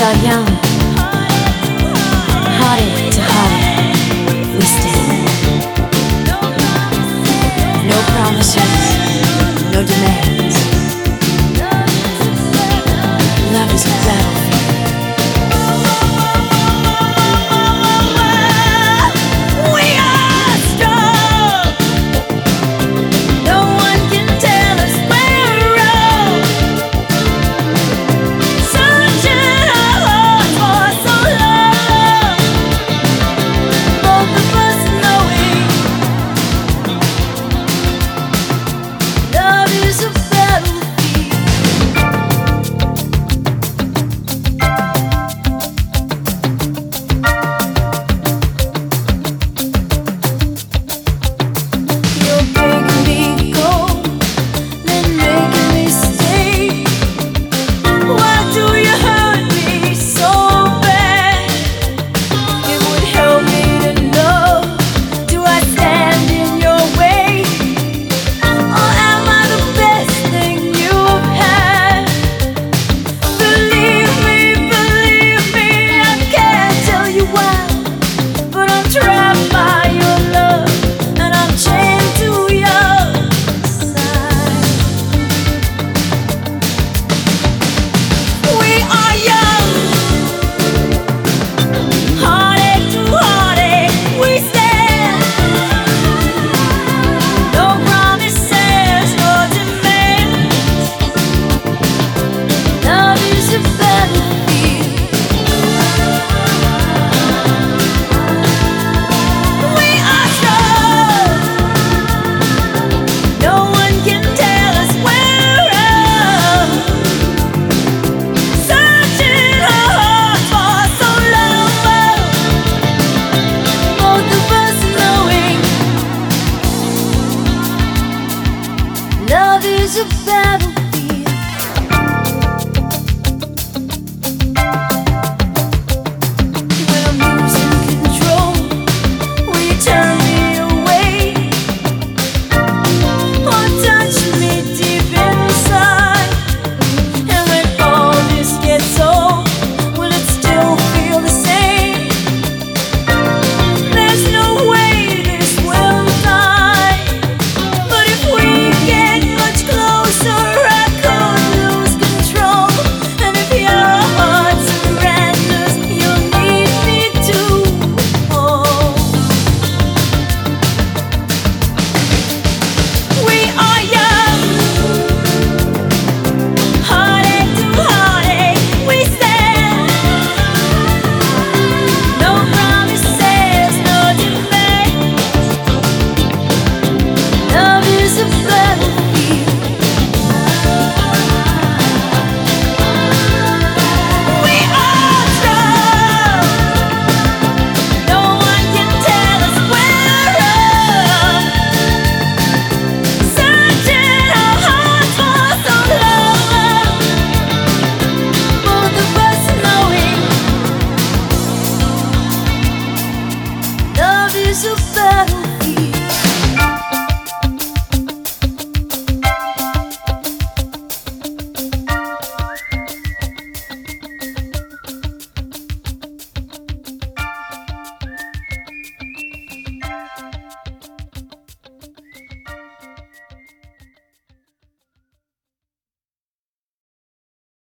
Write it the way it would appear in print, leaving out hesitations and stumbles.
are young, heartache to heartache, we stand. No promises, no demands. Love is a battlefield. Love is a battlefield. When I'm losing control, will you turn me away? Or touch me deep inside? And when all this gets old, will it still feel the same? There's no way this will die. But if we get much closer, I could lose control. And if your heart surrenders, you'll need me to hold. We are young, heartache to heartache, we stand. No promises, no demands. Love is a battlefield. We are strong. No one can tell us we're wrong. Searching our hearts for so long. Both of us knowing love is a